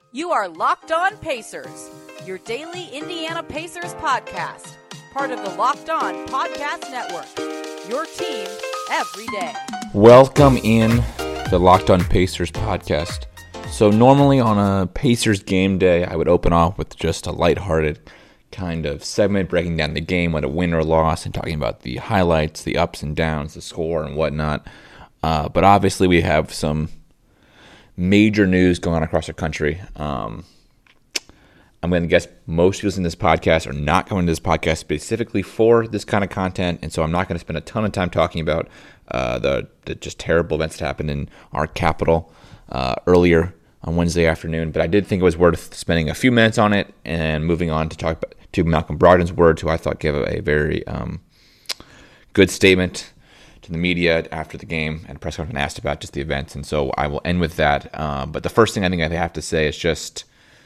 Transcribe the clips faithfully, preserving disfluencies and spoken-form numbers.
You are Locked On Pacers, your daily Indiana Pacers podcast, part of the Locked On Podcast Network, your team every day. Welcome in the Locked On Pacers podcast. So normally on a Pacers game day, I would open off with just a lighthearted kind of segment, breaking down the game, whether win or loss, and talking about the highlights, the ups and downs, the score, and whatnot. Uh, but obviously we have some major news going on across the country. Um, I'm going to guess most people in this podcast are not coming to this podcast specifically for this kind of content, and so I'm not going to spend a ton of time talking about uh, the, the just terrible events that happened in our capital uh, earlier on Wednesday afternoon. But I did think it was worth spending a few minutes on it and moving on to talk about, to Malcolm Brogdon's words, who I thought gave a, a very um, good statement to the media after the game and press conference and asked about just the events. And so I will end with that. Um, but the first thing I think I have to say is just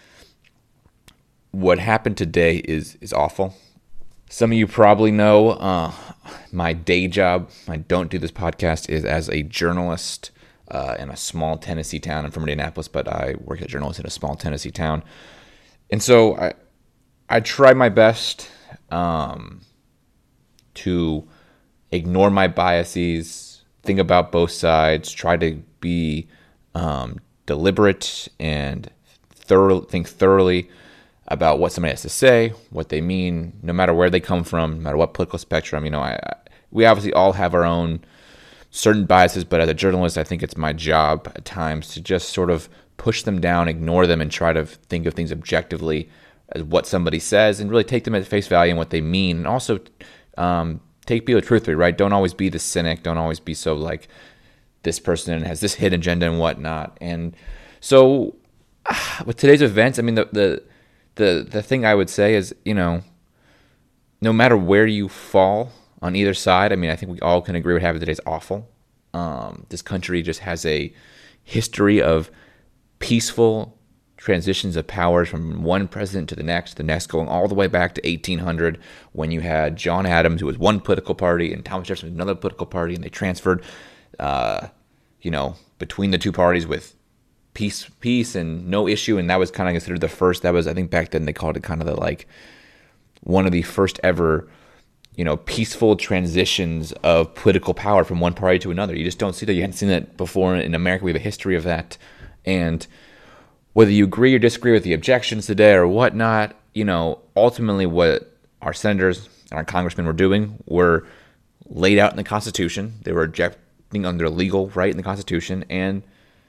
what happened today is is awful. Some of you probably know uh, my day job, I don't do this podcast, is as a journalist uh, in a small Tennessee town. I'm from Indianapolis, but I work as a journalist in a small Tennessee town. And so I I try my best um, to ignore my biases, think about both sides, try to be um, deliberate and thorough, think thoroughly about what somebody has to say, what they mean, no matter where they come from, no matter what political spectrum. You know, I, I we obviously all have our own certain biases, but as a journalist, I think it's my job at times to just sort of push them down, ignore them, and try to think of things objectively as what somebody says and really take them at face value and what they mean. And also um, take people truthfully, right? Don't always be the cynic. Don't always be so like this person has this hidden agenda and whatnot. And so with today's events, I mean, the the the the thing I would say is, you know, no matter where you fall on either side, I mean, I think we all can agree what happened today is awful. Um, this country just has a history of peaceful transitions of powers from one president to the next, the next going all the way back to eighteen hundred when you had John Adams, who was one political party, and Thomas Jefferson was another political party, and they transferred, uh, you know, between the two parties with peace, peace and no issue, and that was kind of considered the first. That was, I think, back then they called it kind of the like one of the first ever, you know, peaceful transitions of political power from one party to another. You just don't see that. You hadn't seen that before in America. We have a history of that, and whether you agree or disagree with the objections today or whatnot, you know, ultimately what our senators and our congressmen were doing were laid out in the Constitution. They were objecting under legal right in the Constitution, and,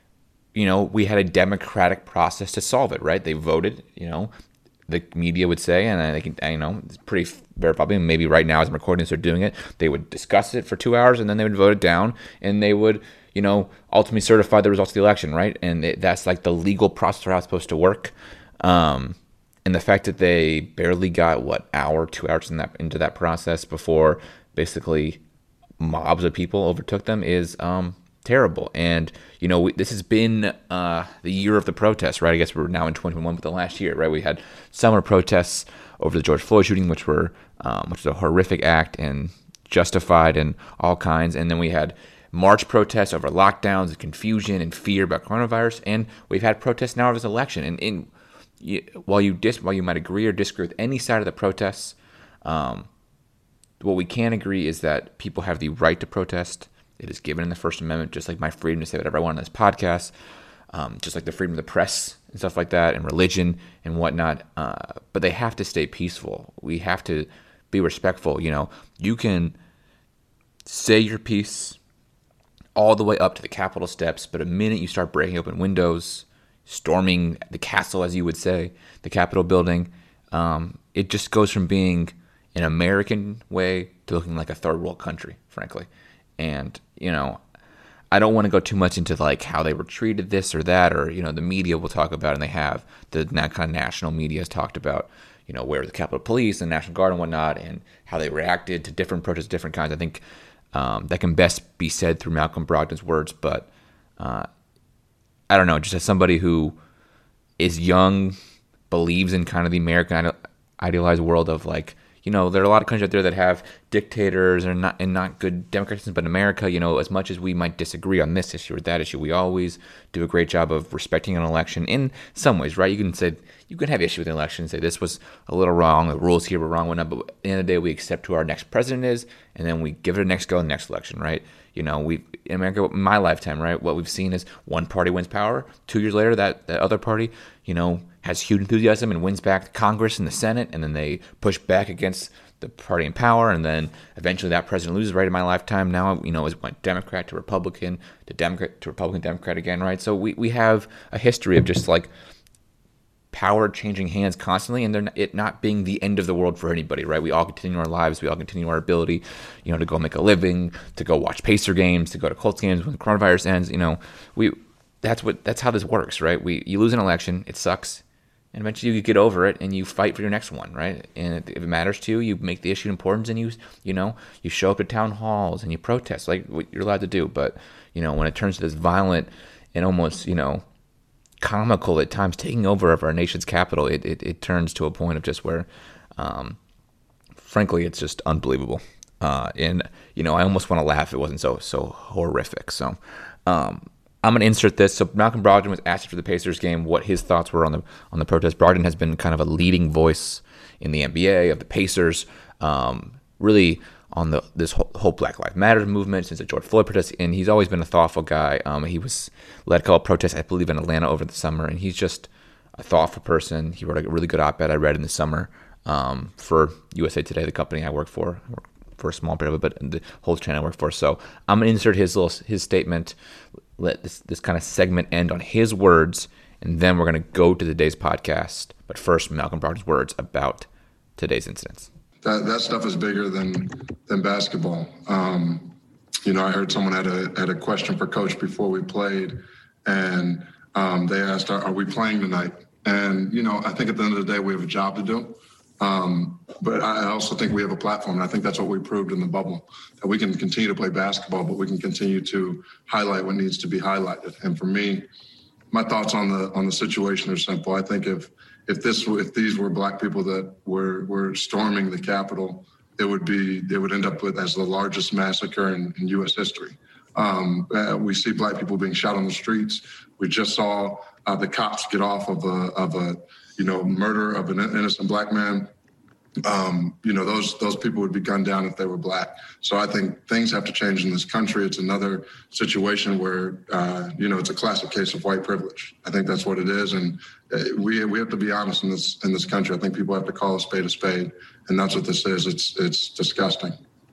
you know, we had a democratic process to solve it, right? They voted, you know, the media would say, and I think, you know, it's pretty very probably, maybe right now as I'm recording this, they're doing it, they would discuss it for two hours, and then they would vote it down, and they would, you know, ultimately certify the results of the election, right? And it, that's like the legal process for how it's supposed to work. Um, and the fact that they barely got, what, hour, two hours in that, into that process before basically mobs of people overtook them is um, terrible. And, you know, we, this has been uh, the year of the protests, right? I guess we're now in twenty twenty-one with the last year, right? We had summer protests over the George Floyd shooting, which were um, which was a horrific act and justified and all kinds. And then we had March protests over lockdowns and confusion and fear about coronavirus, and we've had protests now over this election. And in you, while you dis, while you might agree or disagree with any side of the protests, um, what we can agree is that people have the right to protest. It is given in the First Amendment, just like my freedom to say whatever I want on this podcast, um, just like the freedom of the press and stuff like that, and religion and whatnot. Uh, but they have to stay peaceful. We have to be respectful. You know, you can say your piece all the way up to the Capitol steps, but a minute you start breaking open windows, storming the castle, as you would say, the Capitol building, um, it just goes from being an American way to looking like a third world country, frankly. And, you know, I don't want to go too much into like how they were treated, this or that, or, you know, the media will talk about, and they have, the kind of national media has talked about, you know, where the Capitol Police and National Guard and whatnot, and how they reacted to different protests, different kinds. I think Um, that can best be said through Malcolm Brogdon's words, but uh, I don't know, just as somebody who is young, believes in kind of the American idealized world of like, you know, there are a lot of countries out there that have dictators and not and not good democracies. But in America, you know, as much as we might disagree on this issue or that issue, we always do a great job of respecting an election in some ways, right? You can say you can have issue with an election and say this was a little wrong, the rules here were wrong, whatnot. But at the end of the day, we accept who our next president is, and then we give it a next go in the next election, right? You know, we in America, in my lifetime, right? What we've seen is one party wins power. Two years later, that, that other party, you know, has huge enthusiasm and wins back Congress and the Senate, and then they push back against the party in power, and then eventually that president loses. Right in my lifetime now, you know, it went Democrat to Republican to Democrat to Republican, Democrat again, right? So we, we have a history of just like power changing hands constantly, and they're not, it not being the end of the world for anybody, right? We all continue our lives, we all continue our ability, you know, to go make a living, to go watch Pacer games, to go to Colts games when the coronavirus ends. You know, we that's what that's how this works, right? We you lose an election, it sucks. And eventually you get over it and you fight for your next one, right? And if it matters to you, you make the issue important and you, you know, you show up at town halls and you protest like what you're allowed to do. But, you know, when it turns to this violent and almost, you know, comical at times taking over of our nation's capital, it, it, it turns to a point of just where, um, frankly, it's just unbelievable. Uh, and, you know, I almost want to laugh if it wasn't so, so horrific. So, um, I'm going to insert this. So Malcolm Brogdon was asked after the Pacers game what his thoughts were on the on the protest. Brogdon has been kind of a leading voice in the N B A of the Pacers, um, really on the this whole, whole Black Lives Matter movement since the George Floyd protest, and he's always been a thoughtful guy. Um, he was led a couple of protests, I believe, in Atlanta over the summer, and he's just a thoughtful person. He wrote a really good op-ed I read in the summer um, for U S A Today, the company I work for. I work for a small bit of it, but the whole channel I work for. So I'm going to insert his little his statement. Let this, this kind of segment end on his words, and then we're going to go to today's podcast. But first, Malcolm Brogdon's words about today's incidents. That that stuff is bigger than than basketball. Um, you know, I heard someone had a had a question for Coach before we played, and um, they asked, are, "Are we playing tonight?" And you know, I think at the end of the day, we have a job to do. Um, but I also think we have a platform, and I think that's what we proved in the bubble, that we can continue to play basketball, but we can continue to highlight what needs to be highlighted. And for me, my thoughts on the on the situation are simple. I think if if this if these were Black people that were were storming the Capitol, it would be they would end up with as the largest massacre in, in U S history. Um, uh, we see Black people being shot on the streets. We just saw uh, the cops get off of a of a you know murder of an innocent Black man. Um, you know, those those people would be gunned down if they were Black. So I think things have to change in this country. It's another situation where, uh, you know, it's a classic case of white privilege. I think that's what it is. And we we have to be honest in this in this country. I think people have to call a spade a spade. And that's what this is. It's it's disgusting.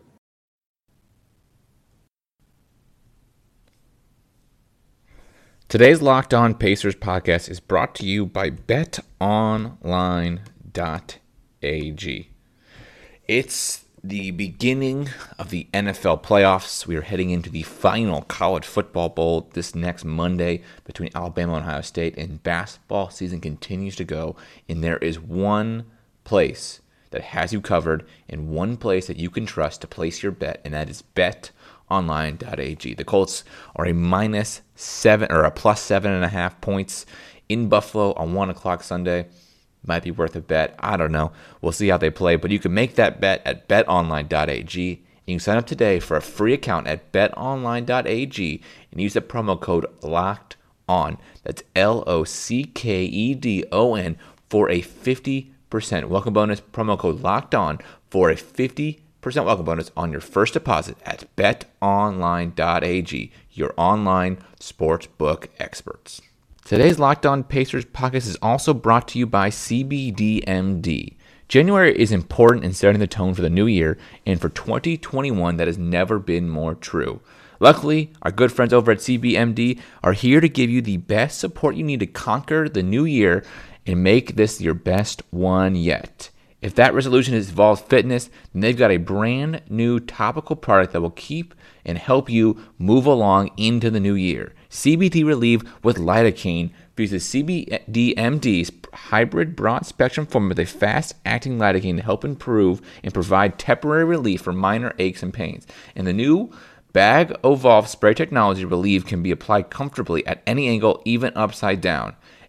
Today's Locked On Pacers podcast is brought to you by bet online dot A G. It's the beginning of the N F L playoffs. We are heading into the final college football bowl this next Monday between Alabama and Ohio State, and basketball season continues to go, and there is one place that has you covered and one place that you can trust to place your bet, and that is bet online dot A G. The Colts are a minus seven or a plus seven and a half points in Buffalo on one o'clock Sunday. Might be worth a bet. I don't know. We'll see how they play. But you can make that bet at bet online dot A G. And you can sign up today for a free account at bet online dot A G and use the promo code LOCKEDON. That's L O C K E D O N for a fifty percent welcome bonus. Promo code LOCKEDON for a fifty percent welcome bonus on your first deposit at bet online dot A G, your online sportsbook experts. Today's Locked On Pacers podcast is also brought to you by C B D M D. January is important in setting the tone for the new year, and for twenty twenty-one, that has never been more true. Luckily, our good friends over at C B D M D are here to give you the best support you need to conquer the new year and make this your best one yet. If that resolution involves fitness, then they've got a brand new topical product that will keep and help you move along into the new year. C B D Relieve with lidocaine uses C B D M D's hybrid broad-spectrum form with a fast-acting lidocaine to help improve and provide temporary relief for minor aches and pains. And the new Bag-O-Volve spray technology Relieve can be applied comfortably at any angle, even upside down.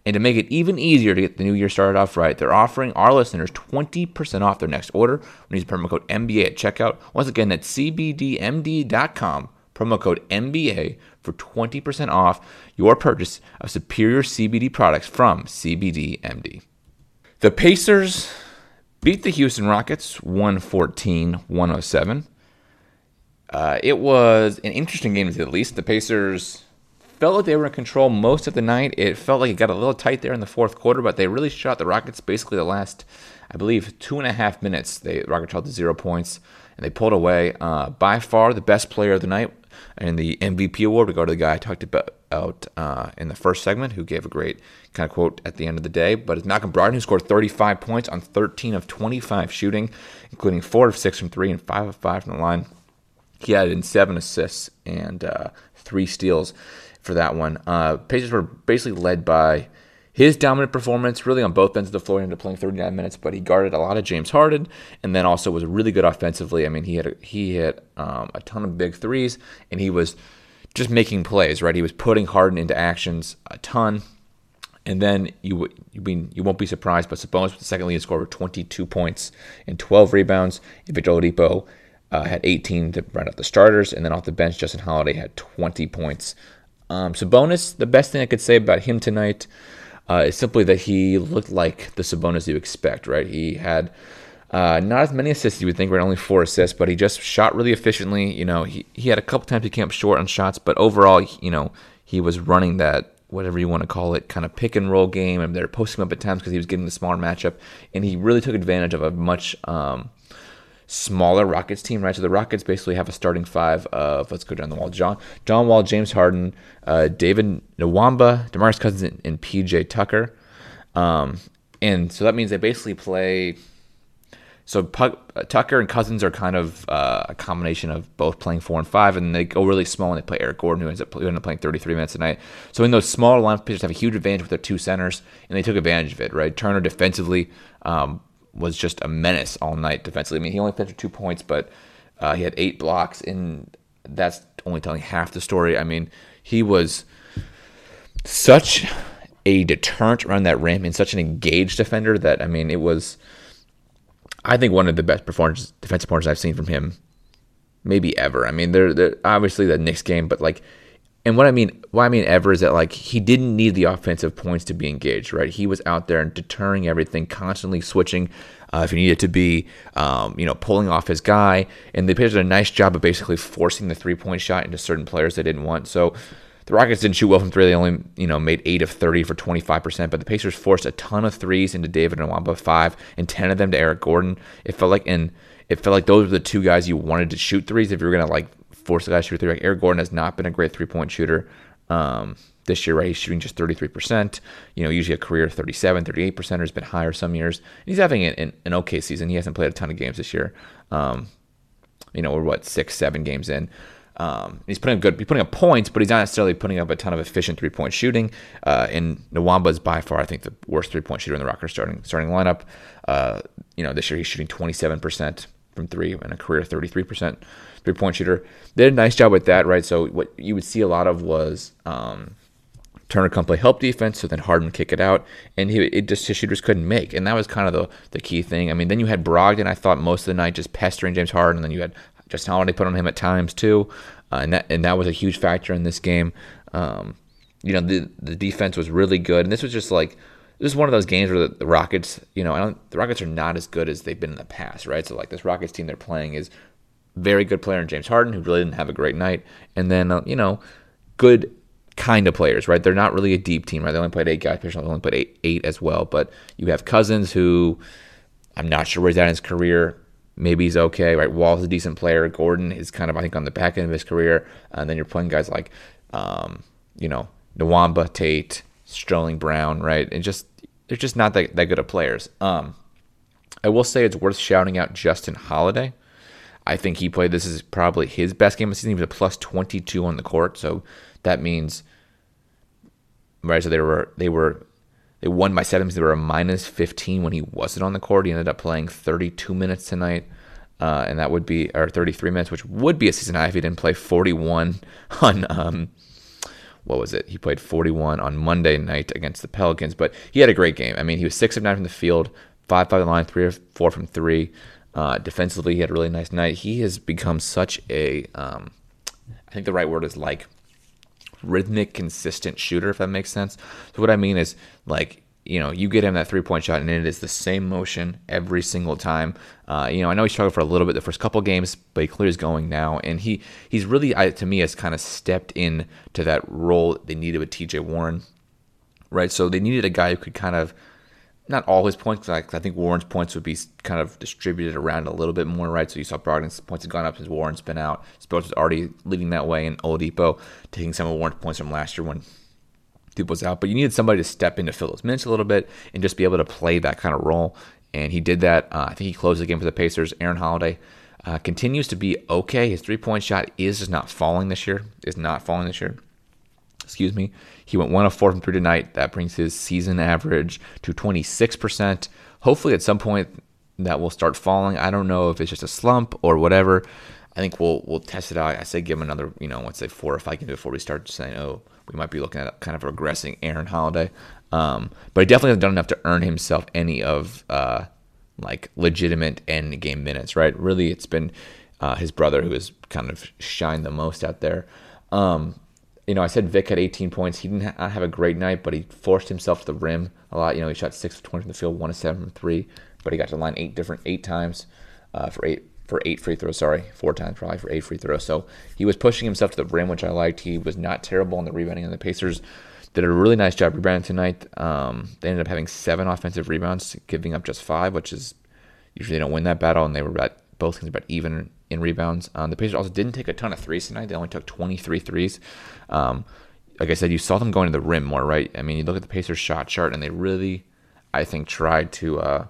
And to make it even easier to get the new year started off right, they're offering our listeners twenty percent off their next order when you use promo code M B A at checkout. Once again, that's C B D M D dot com, promo code M B A for twenty percent off your purchase of superior C B D products from C B D M D. The Pacers beat the Houston Rockets one fourteen to one oh seven. Uh, it was an interesting game to say the least. The Pacers felt like they were in control most of the night. It felt like it got a little tight there in the fourth quarter, but they really shot the Rockets basically the last, I believe, two and a half minutes. They, the Rockets held to zero points, and they pulled away. Uh, by far, the best player of the night and the M V P award would go to the guy I talked about uh, in the first segment, who gave a great kind of quote at the end of the day. But it's Malcolm Brogdon, who scored thirty-five points on thirteen of twenty-five shooting, including four of six from three and five of five from the line. He added in seven assists and uh, three steals for that one. Uh, Pacers were basically led by his dominant performance, really on both ends of the floor. He ended up playing thirty-nine minutes, but he guarded a lot of James Harden, and then also was really good offensively. I mean, he had a, he hit um, a ton of big threes, and he was just making plays, right? He was putting Harden into actions a ton. And then you you, you won't be surprised, but Sabonis was the second leading scorer with twenty-two points and twelve rebounds. And Victor Oladipo uh, had eighteen to round out the starters, and then off the bench, Justin Holiday had twenty points. Um, Sabonis, the best thing I could say about him tonight uh, is simply that he looked like the Sabonis you expect, right? He had uh, not as many assists as you would think, right? Only four assists, but he just shot really efficiently. You know, he, he had a couple times he came up short on shots, but overall, you know, he was running that, whatever you want to call it, kind of pick and roll game, and they're posting him up at times because he was getting the smaller matchup, and he really took advantage of a much um, smaller Rockets team, right? So the Rockets basically have a starting five of, let's go down the wall, John John Wall, James Harden, uh, David Nwaba, DeMarcus Cousins, and, and P J Tucker. Um, and so that means they basically play... So Puck, uh, Tucker and Cousins are kind of uh, a combination of both playing four and five, and they go really small and they play Eric Gordon, who ends up, who ends up playing thirty-three minutes a night. So in those smaller lineups, Pacers have a huge advantage with their two centers, and they took advantage of it, right? Turner defensively um, was just a menace all night defensively. I mean, he only finished with two points, but uh, he had eight blocks, and that's only telling half the story. I mean, he was such a deterrent around that rim and such an engaged defender that, I mean, it was... I think one of the best performances, defensive performances I've seen from him, maybe ever. I mean, they're, they're obviously the Knicks game, but like, and what I mean, what I mean ever is that like he didn't need the offensive points to be engaged, right? He was out there and deterring everything, constantly switching uh, if he needed to be, um, you know, pulling off his guy. And the Pacers did a nice job of basically forcing the three point shot into certain players they didn't want. So the Rockets didn't shoot well from three. They only, you know, made eight of thirty for twenty-five percent. But the Pacers forced a ton of threes into David Nwaba, five, and ten of them to Eric Gordon. It felt like, and it felt like those were the two guys you wanted to shoot threes if you were gonna like force a guy to shoot three. Like Eric Gordon has not been a great three point shooter um, this year, right? He's shooting just thirty-three percent. You know, usually a career thirty-seven, thirty-eight percent has been higher some years. He's having an, an, an okay season. He hasn't played a ton of games this year. Um, you know, we're what six, seven games in. Um, he's putting up good. He's putting up points, but he's not necessarily putting up a ton of efficient three point shooting. Uh, and Nwaba is by far, I think, the worst three point shooter in the Rockets starting starting lineup. Uh, you know, this year he's shooting twenty-seven percent from three and a career thirty-three percent three point shooter. They did a nice job with that, right? So what you would see a lot of was um, Turner come play help defense, so then Harden would kick it out, and he it just his shooters couldn't make, and that was kind of the the key thing. I mean, then you had Brogdon, I thought most of the night just pestering James Harden, and then you had Justin Holiday put on him at times too, uh, and that and that was a huge factor in this game. Um, you know, the the defense was really good, and this was just like this is one of those games where the, the Rockets, you know, I don't, the Rockets are not as good as they've been in the past, right? So like this Rockets team they're playing is very good player in James Harden, who really didn't have a great night, and then uh, you know, good kind of players, right? They're not really a deep team, right? They only played eight guys. They only played eight, eight as well, but you have Cousins, who I'm not sure where he's at in his career. Maybe he's okay, right? Wall's a decent player. Gordon is kind of, I think, on the back end of his career. And then you're playing guys like, um, you know, Nwaba, Tate, Sterling Brown, right? And just they're just not that, that good of players. Um, I will say it's worth shouting out Justin Holiday. I think he played, this is probably his best game of the season. He was a plus twenty-two on the court. So that means, right, so they were, they were, They won by seven because they were a minus fifteen when he wasn't on the court. He ended up playing thirty-two minutes tonight, uh, and that would be, or thirty-three minutes, which would be a season high if he didn't play forty-one on um, what was it? He played forty-one on Monday night against the Pelicans, but he had a great game. I mean, he was six of nine from the field, five five on the line, three or four from three. Uh, defensively, he had a really nice night. He has become such a, um, I think the right word is like rhythmic, consistent shooter, if that makes sense. So what I mean is, like, you know, you get him that three-point shot, and it is the same motion every single time. Uh, you know, I know he struggled for a little bit the first couple games, but he clearly is going now. And he he's really, I, to me, has kind of stepped in to that role they needed with T J Warren, right? So they needed a guy who could kind of, not all his points, because I think Warren's points would be kind of distributed around a little bit more, right? So you saw Brogdon's points have gone up since Warren's been out. Spurs was already leading that way, and Oladipo taking some of Warren's points from last year when Dupe was out. But you needed somebody to step in to fill those minutes a little bit and just be able to play that kind of role. And he did that. Uh, I think he closed the game for the Pacers. Aaron Holiday uh, continues to be okay. His three-point shot is just not falling this year. Is not falling this year. Excuse me. He went one of four from three tonight. That brings his season average to twenty-six percent. Hopefully at some point that will start falling. I don't know if it's just a slump or whatever. I think we'll we'll test it out. I say give him another, you know, let's say four or five games before we start saying, oh, we might be looking at kind of regressing Aaron Holiday. Um, but he definitely hasn't done enough to earn himself any of uh, like legitimate end game minutes, right? Really, it's been uh, his brother who has kind of shined the most out there. Um, You know, I said Vic had eighteen points. He didn't ha- have a great night, but he forced himself to the rim a lot. You know, he shot six of twenty from the field, one of seven from three, but he got to the line eight different eight times uh, for eight for eight free throws. Sorry, four times probably for eight free throws. So he was pushing himself to the rim, which I liked. He was not terrible on the rebounding, and the Pacers did a really nice job rebounding tonight. Um, they ended up having seven offensive rebounds, giving up just five, which is usually they don't win that battle, and they were about both things about even in rebounds. Um, the Pacers also didn't take a ton of threes tonight. They only took twenty-three threes. Um, like I said, you saw them going to the rim more, right? I mean, you look at the Pacers shot chart, and they really, I think, tried to, uh,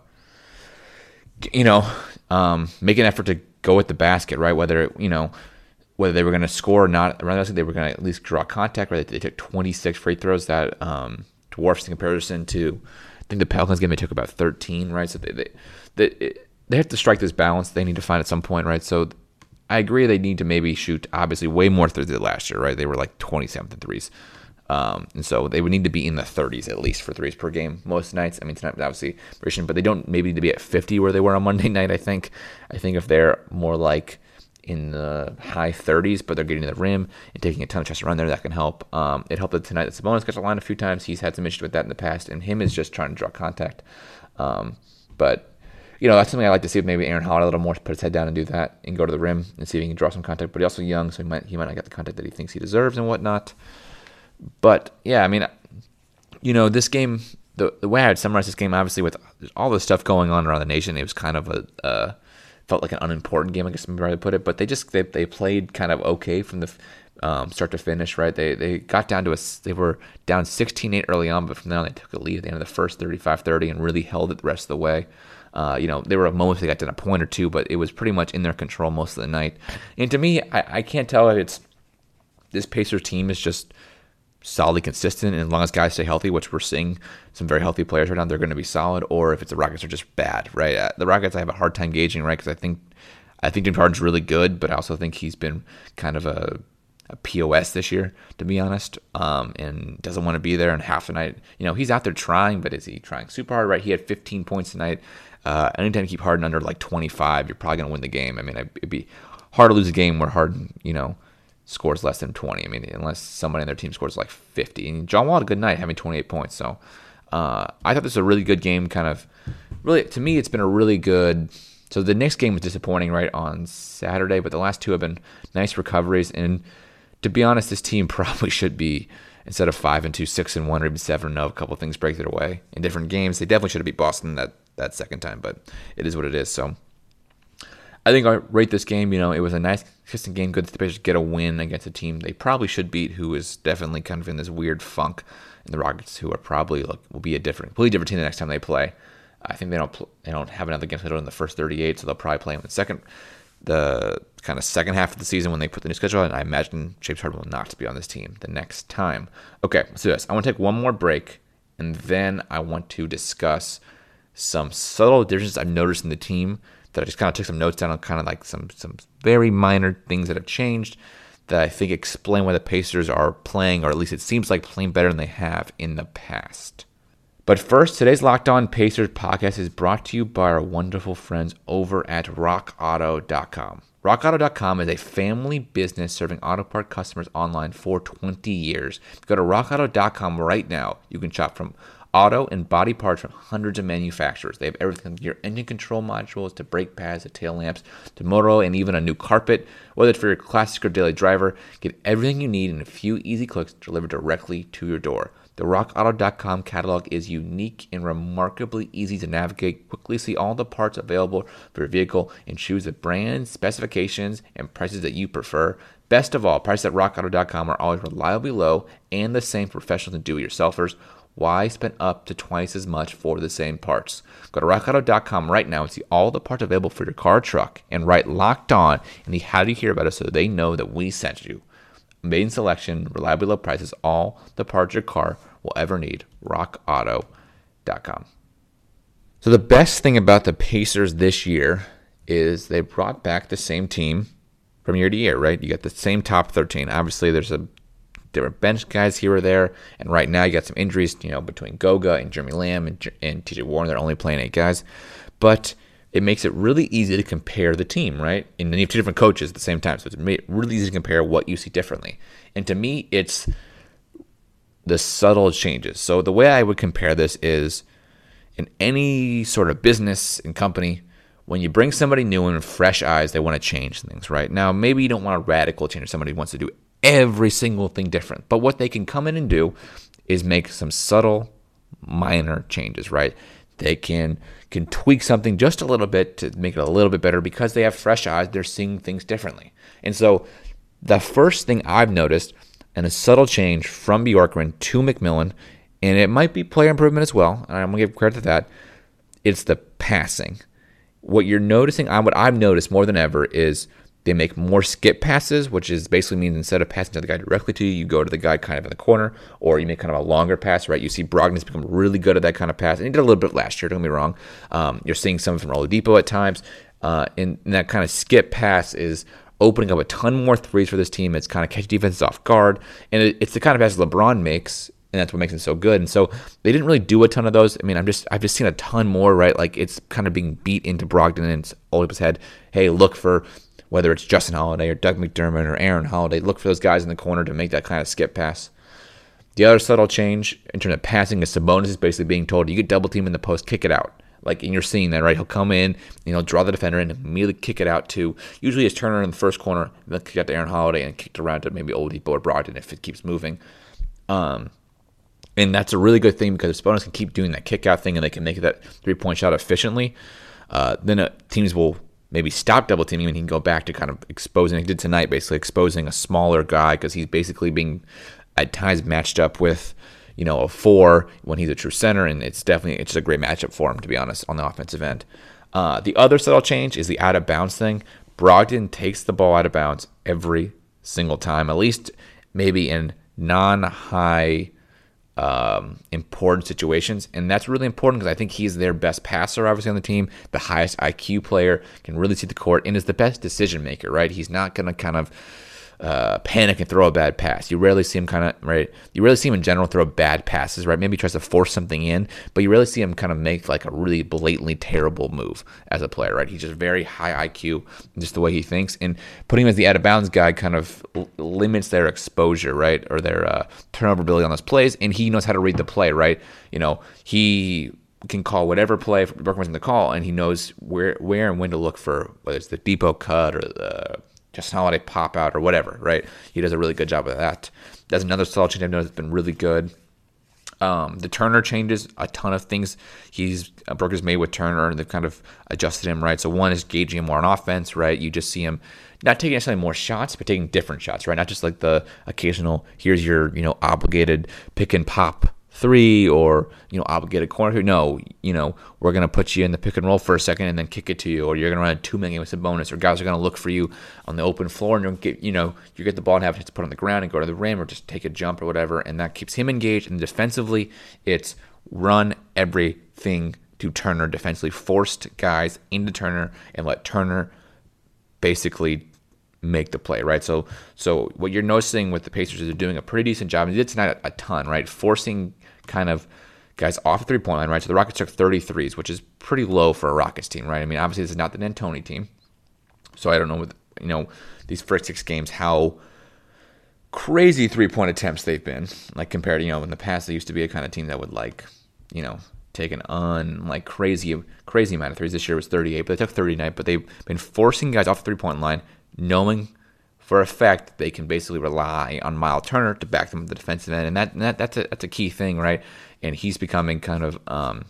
you know, um, make an effort to go at the basket, right? Whether, you know, whether they were going to score or not, rather they were going to at least draw contact, right? They took twenty-six free throws. That um, dwarfs in comparison to, I think the Pelicans game, they took about thirteen, right? So they, they, they it, They have to strike this balance they need to find at some point, right? So I agree they need to maybe shoot, obviously, way more threes than last year, right? They were like twenty-seventh in threes. Um, and so they would need to be in the thirties at least for threes per game most nights. I mean, tonight was obviously version, but they don't maybe need to be at fifty where they were on Monday night, I think. I think if they're more like in the high thirties, but they're getting to the rim and taking a ton of shots around there, that can help. Um, it helped that tonight that Sabonis got the line a few times. He's had some issues with that in the past, and him is just trying to draw contact. Um, but You know, that's something I like to see if maybe Aaron Holiday a little more, put his head down and do that and go to the rim and see if he can draw some contact. But he's also young, so he might he might not get the contact that he thinks he deserves and whatnot. But, yeah, I mean, you know, this game, the the way I would summarize this game, obviously, with all the stuff going on around the nation, it was kind of a, uh, felt like an unimportant game, I guess I'm going to put it. But they just, they, they played kind of okay from the um, start to finish, right? They they got down to a, they were down sixteen eight early on, but from there they took a lead at the end of the first thirty-five thirty and really held it the rest of the way. Uh, you know, there were moments they got to a point or two, but it was pretty much in their control most of the night. And to me, I, I can't tell if it's this Pacers team is just solidly consistent, and as long as guys stay healthy, which we're seeing some very healthy players right now, they're going to be solid, or if it's the Rockets are just bad, right? Uh, the Rockets I have a hard time gauging, right? Because I think I think James Harden's really good, but I also think he's been kind of a, a P O S this year, to be honest, um, and doesn't want to be there. And half the night, you know, he's out there trying, but is he trying super hard, right? He had fifteen points tonight. Uh, anytime you keep Harden under like twenty-five, you're probably going to win the game. I mean, it'd be hard to lose a game where Harden, you know, scores less than twenty. I mean, unless somebody on their team scores like fifty. And John Wall had a good night, having twenty-eight points. So uh, I thought this was a really good game. Kind of, really, to me, it's been a really good. So the Knicks game was disappointing, right, on Saturday, but the last two have been nice recoveries. And to be honest, this team probably should be, instead of five and two, six and one, or even seven and zero, a couple of things break their way in different games. They definitely should have beat Boston that. that second time, but it is what it is. So I think I rate this game, you know, it was a nice, consistent game, good to the Pacers get a win against a team they probably should beat, who is definitely kind of in this weird funk, and the Rockets, who are probably, look, will be a different, completely different team the next time they play. I think they don't pl- they don't have another game scheduled in the first thirty-eight, so they'll probably play in the second, the kind of second half of the season when they put the new schedule out, and I imagine James Harden will not be on this team the next time. Okay, let's do this. I want to take one more break, and then I want to discuss some subtle differences I've noticed in the team that I just kind of took some notes down on, kind of like some some very minor things that have changed that I think explain why the Pacers are playing, or at least it seems like playing better than they have in the past. But first, today's Locked On Pacers podcast is brought to you by our wonderful friends over at rock auto dot com. rock auto dot com is a family business serving auto part customers online for twenty years. Go to rock auto dot com right now. You can shop from auto and body parts from hundreds of manufacturers. They have everything from your engine control modules to brake pads to tail lamps to motor and even a new carpet. Whether it's for your classic or daily driver, get everything you need in a few easy clicks delivered directly to your door. The rock auto dot com catalog is unique and remarkably easy to navigate. Quickly see all the parts available for your vehicle and choose the brands, specifications, and prices that you prefer. Best of all, prices at rock auto dot com are always reliably low and the same for professionals and do-it-yourselfers. Why spend up to twice as much for the same parts? Go to rock auto dot com right now and see all the parts available for your car or truck, and write Locked On in the How Do You Hear About Us so they know that we sent you. Amazing selection, reliably low prices, all the parts your car will ever need. rock auto dot com. So the best thing about the Pacers this year is they brought back the same team from year to year, right? You got the same top thirteen. Obviously, there's a different bench guys here or there, and right now you got some injuries, you know, between Goga and Jeremy Lamb and, and T J Warren. They're only playing eight guys, but it makes it really easy to compare the team, right? And then you have two different coaches at the same time, so it's really easy to compare what you see differently. And to me, it's the subtle changes. So the way I would compare this is in any sort of business and company, when you bring somebody new and fresh eyes, they want to change things, right? Now, maybe you don't want a radical change. Somebody wants to do every single thing different. But what they can come in and do is make some subtle, minor changes, right? They can can tweak something just a little bit to make it a little bit better because they have fresh eyes. They're seeing things differently. And so the first thing I've noticed, and a subtle change from Bjorkgren to McMillan, and it might be player improvement as well, and I'm going to give credit to that, it's the passing. What you're noticing, what I've noticed more than ever is they make more skip passes, which is basically means instead of passing to the guy directly to you, you go to the guy kind of in the corner, or you make kind of a longer pass, right? You see Brogdon's become really good at that kind of pass, and he did a little bit last year, don't get me wrong. Um, you're seeing some from Oladipo at times, uh, and, and that kind of skip pass is opening up a ton more threes for this team. It's kind of catch defenses off guard, and it, it's the kind of pass LeBron makes, and that's what makes him so good. And so they didn't really do a ton of those. I mean, I'm just I've just seen a ton more, right? Like it's kind of being beat into Brogdon and Oladipo's head. Hey, look for whether it's Justin Holiday or Doug McDermott or Aaron Holiday, look for those guys in the corner to make that kind of skip pass. The other subtle change in terms of passing is Sabonis is basically being told, you get double team in the post, kick it out. Like, and you're seeing that, right? He'll come in, you know, draw the defender in, and immediately kick it out to, usually it's Turner in the first corner, and then kick out to Aaron Holiday and kicked around to maybe Oladipo or Brogdon if it keeps moving. Um, and that's a really good thing because if Sabonis can keep doing that kick out thing and they can make that three-point shot efficiently, uh, then uh, teams will maybe stop double teaming and he can go back to kind of exposing, he did tonight, basically exposing a smaller guy because he's basically being at times matched up with, you know, a four when he's a true center, and it's definitely, it's just a great matchup for him, to be honest, on the offensive end. Uh, the other subtle change is the out-of-bounds thing. Brogdon takes the ball out of bounds every single time, at least maybe in non-high um, important situations, and that's really important because I think he's their best passer, obviously, on the team, the highest I Q player, can really see the court, and is the best decision maker, right? He's not going to kind of uh, panic and throw a bad pass. You rarely see him kind of, right? You rarely see him in general throw bad passes, right? Maybe he tries to force something in, but you rarely see him kind of make like a really blatantly terrible move as a player, right? He's just very high I Q, just the way he thinks, and putting him as the out-of-bounds guy kind of l- limits their exposure, right? Or their uh, turnover ability on those plays, and he knows how to read the play, right? You know, he can call whatever play Brooklyn's in the call, and he knows where where and when to look for, whether it's the Depot cut or the Justin Holiday pop out or whatever, right? He does a really good job of that. That's another solid change I've noticed that's been really good. Um, the Turner changes a ton of things. He's uh, Brooker's made with Turner, and they've kind of adjusted him, right? So one is gauging him more on offense, right? You just see him not taking necessarily more shots, but taking different shots, right? Not just like the occasional, here's your, you know, obligated pick and pop three or, you know, obligated corner three. No, you know, we're going to put you in the pick and roll for a second and then kick it to you, or you're going to run a two-man game with a bonus, or guys are going to look for you on the open floor and you'll get, you know, you get the ball and have a chance to put it on the ground and go to the rim or just take a jump or whatever, and that keeps him engaged. And defensively, it's run everything to Turner defensively, forced guys into Turner and let Turner basically make the play, right? So so what you're noticing with the Pacers is they're doing a pretty decent job. And they did tonight a, a ton, right? Forcing kind of guys off the three-point line, right? So the Rockets took thirty-threes, which is pretty low for a Rockets team, right? I mean, obviously this is not the D'Antoni team. So I don't know, with you know, these first six games, how crazy three-point attempts they've been. Like compared to, you know, in the past, they used to be a kind of team that would like, you know, take an un like crazy crazy amount of threes. This year was thirty-eight, but they took thirty-nine. But they've been forcing guys off the three-point line, knowing for a fact they can basically rely on Myles Turner to back them at the defensive end, and that, and that that's a that's a key thing, right? And he's becoming kind of um,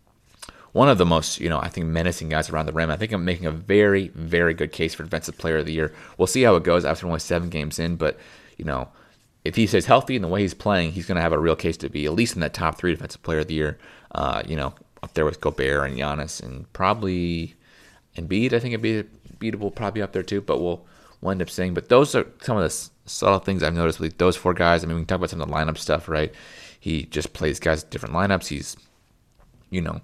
one of the most, you know, I think menacing guys around the rim. I think I'm making a very very good case for Defensive Player of the Year. We'll see how it goes after only seven games in, but you know, if he stays healthy and the way he's playing, he's going to have a real case to be at least in that top three Defensive Player of the Year. Uh, you know, up there with Gobert and Giannis and probably Embiid. I think Embiid, Embiid will probably be up there too, but we'll, we'll end up seeing. But those are some of the subtle things I've noticed with those four guys. I mean, we can talk about some of the lineup stuff, right? He just plays guys different lineups. He's, you know,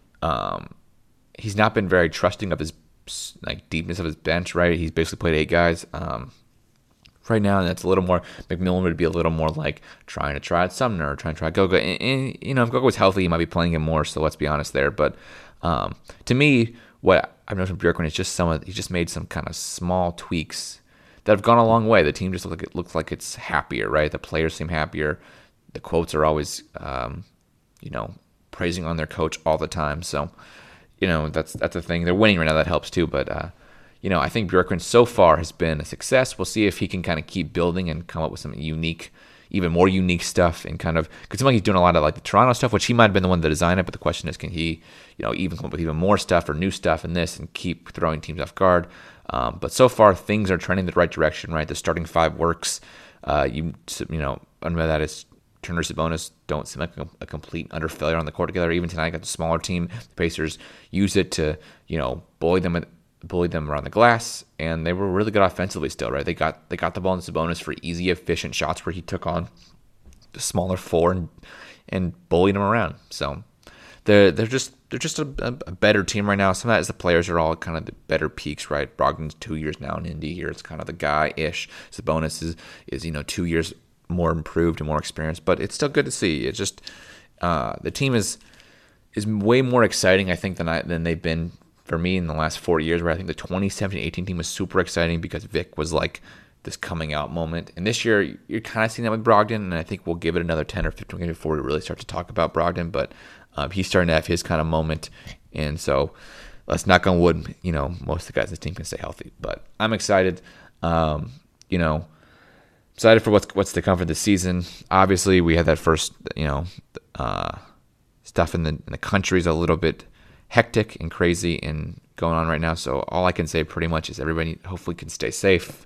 um, he's not been very trusting of his like deepness of his bench, right? He's basically played eight guys. Um, right now, and that's a little more, McMillan would be a little more like trying to try out Sumner, or trying to try Goga. And, and, you know, if Goga was healthy, he might be playing him more, so let's be honest there. But um, to me, what I've noticed from Bjorkgren is just some of, he just made some kind of small tweaks that have gone a long way. The team just look, it looks like it's happier, right? The players seem happier. The quotes are always, um, you know, praising on their coach all the time. So, you know, that's that's a thing. They're winning right now. That helps too, but uh, you know, I think Bjorkgren so far has been a success. We'll see if he can kind of keep building and come up with some unique, even more unique stuff, and kind of, because it seems like he's doing a lot of like the Toronto stuff, which he might have been the one to design it, but the question is, can he, you know, even come up with even more stuff or new stuff in this and keep throwing teams off guard? Um, but so far, things are trending the right direction, right? The starting five works. Uh, you you know, under that is Turner, Sabonis don't seem like a, a complete utter failure on the court together. Even tonight, got the smaller team. The Pacers use it to, you know, bully them, bully them around the glass, and they were really good offensively still, right? They got they got the ball in Sabonis for easy, efficient shots where he took on the smaller four and and bullied them around. So they're they're just they're just a, a better team right now. Some of that is the players are all kind of the better peaks, right? Brogdon's two years now in Indy. Here it's kind of the guy-ish. Sabonis is is you know two years more improved and more experienced, but it's still good to see. It's just uh, the team is is way more exciting, I think, than I than they've been for me in the last four years. Where I think the twenty seventeen eighteen team was super exciting because Vic was like this coming out moment, and this year you're kind of seeing that with Brogdon, and I think we'll give it another ten or fifteen games before we really start to talk about Brogdon. But uh, he's starting to have his kind of moment, and so let's knock on wood. You know, most of the guys in the team can stay healthy, but I'm excited. Um, you know. Excited for what's what's to come for this season. Obviously, we had that first, you know, uh, stuff in the in the country is a little bit hectic and crazy and going on right now. So all I can say pretty much is everybody hopefully can stay safe.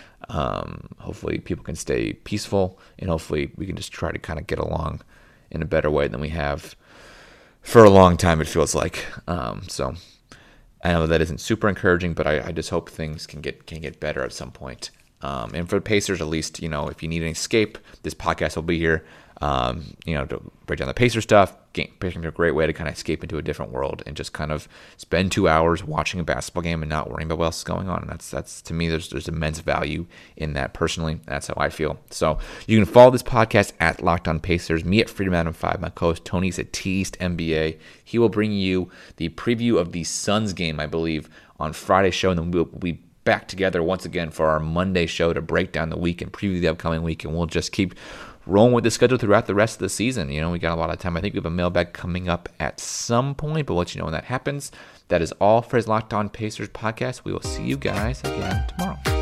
Um, hopefully people can stay peaceful, and hopefully we can just try to kind of get along in a better way than we have for a long time, it feels like. Um, so I know that isn't super encouraging, but I, I just hope things can get can get better at some point. Um, and for the Pacers, at least, you know, if you need an escape, this podcast will be here, um, you know, to break down the Pacer stuff. Pacers are a great way to kind of escape into a different world and just kind of spend two hours watching a basketball game and not worrying about what else is going on. And that's, that's to me, there's there's immense value in that personally. That's how I feel. So you can follow this podcast at Locked On Pacers, me at Freedom Adam five, my co-host Tony's at Teased N B A. He will bring you the preview of the Suns game, I believe, on Friday's show, and then we'll be back together once again for our Monday show to break down the week and preview the upcoming week, and we'll just keep rolling with the schedule throughout the rest of the season. You know, we got a lot of time. I think we have a mailbag coming up at some point, but we'll let you know when that happens. That is all for his Locked On Pacers podcast. We will see you guys again tomorrow.